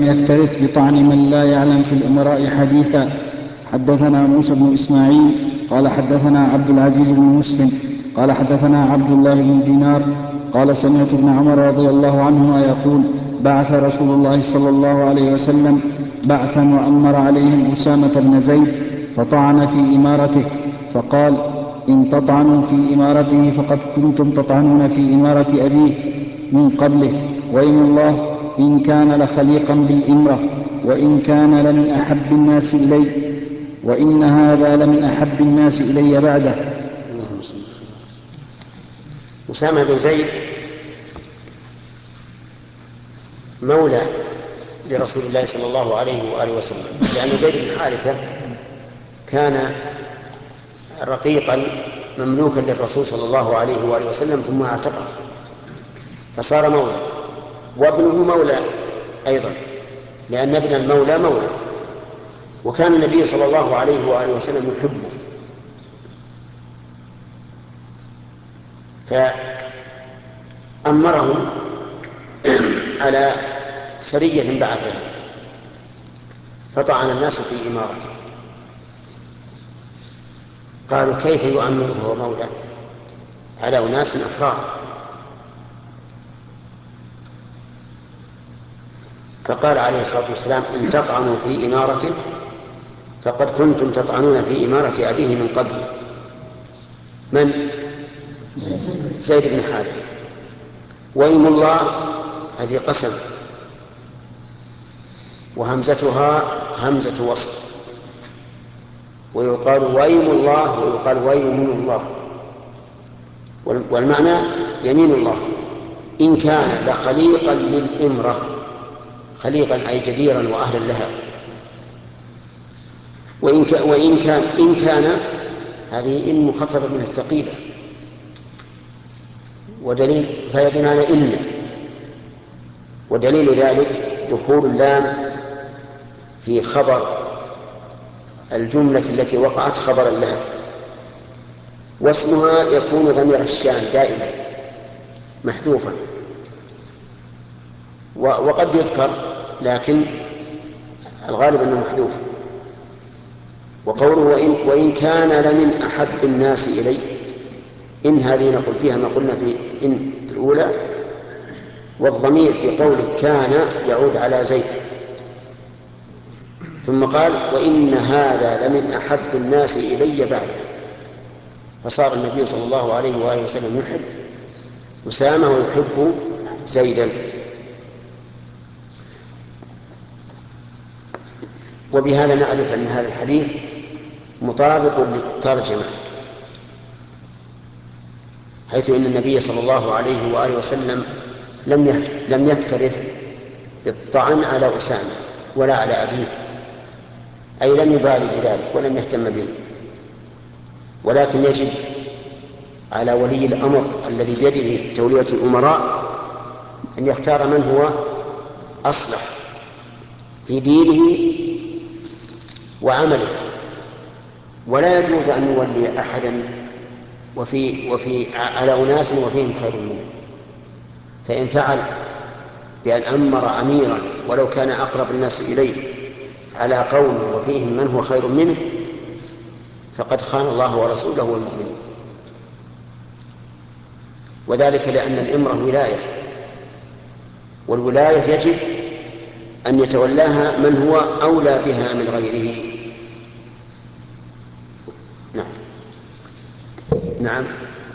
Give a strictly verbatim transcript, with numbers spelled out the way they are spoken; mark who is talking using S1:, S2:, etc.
S1: يكترث بطعن من لا يعلم في الأمراء حديثا. حدثنا موسى بن إسماعيل قال حدثنا عبد العزيز بن مسلم قال حدثنا عبد الله بن دينار قال سمعت ابن عمر رضي الله عنهما يقول بعث رسول الله صلى الله عليه وسلم بعثا وأمر عليهم أسامة بن زيد فطعن في إمارته فقال إن تطعنوا في إمارته فقد كنتم تطعنون في إمارة أبيه من قبله، وإن الله إن كان لخليقا بالإمرة وإن كان لمن أحب الناس إلي، وإن هذا لمن أحب الناس إلي بعده.
S2: أسامة بن زيد مولى لرسول الله صلى الله عليه وآله وسلم، لأن زيد بن حارثة كان رقيقا مملوكا للرسول صلى الله عليه وآله وسلم ثم اعتقه فصار مولى، وابنه مولى أيضا، لأن ابن المولى مولى. وكان النبي صلى الله عليه وآله وسلم يحبه، فأمرهم على سرية بعثها فطعن الناس في إمارته. قالوا كيف يؤمر وهو مولى على أناس أفرار؟ فقال عليه الصلاة والسلام إن تطعنوا في إمارته فقد كنتم تطعنون في إمارة أبيه من قبل. من؟ زيد بن حارثة. وإيم الله هذه قسم، وهمزتها همزة وصل، ويقال وإيم الله ويقال وإيم الله، والمعنى يمين الله إن كان لخليقا للإمرة، خليقا أي جديرا وأهلا لها. وإن كان, وإن كان إن كان هذه إن مخففة من الثقيلة، ودليل فهي بمعنى إن، ودليل ذلك دخول اللام في خبر الجملة التي وقعت خبرا لها. واسمها يكون ضمير الشان دائما محذوفا، وقد يذكر لكن الغالب أنه محذوف. وقوله وإن, وإن كان لمن أحب الناس إلي، إن هذه نقول فيها ما قلنا في إن الأولى، والضمير في قوله كان يعود على زيد. ثم قال وإن هذا لمن أحب الناس إلي بعده، فصار النبي صلى الله عليه وآله وسلم يحب أسامة ويحب زيدا. وبهذا نعرف أن هذا الحديث مطابق للترجمة، حيث أن النبي صلى الله عليه وآله وسلم لم لم يكترث بالطعن على أسامة ولا على أبيه، أي لم يبالي بذلك ولم يهتم به، ولكن يجب على ولي الأمر الذي بيده تولية الأمراء أن يختار من هو أصلح في دينه وعمله، ولا يجوز أن يولي أحدا وفي وفي على أناس وفيهم خير منه. فإن فعل بأن أمر أميرا ولو كان أقرب الناس إليه على قوم وفيهم من هو خير منه فقد خان الله ورسوله والمؤمنين، وذلك لأن الإمرة ولاية، والولاية يجب أن يتولاها من هو أولى بها من غيره. نعم نعم